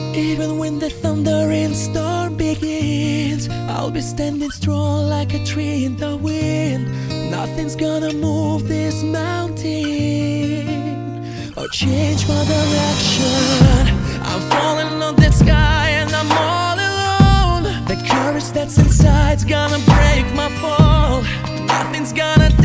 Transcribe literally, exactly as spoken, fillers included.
Even when the thunder and storm begins, I'll be standing strong like a tree in the wind. Nothing's gonna move this mountain or change my direction. I'm falling on the sky and I'm all alone. The courage that's inside's gonna break my fall. Nothing's gonna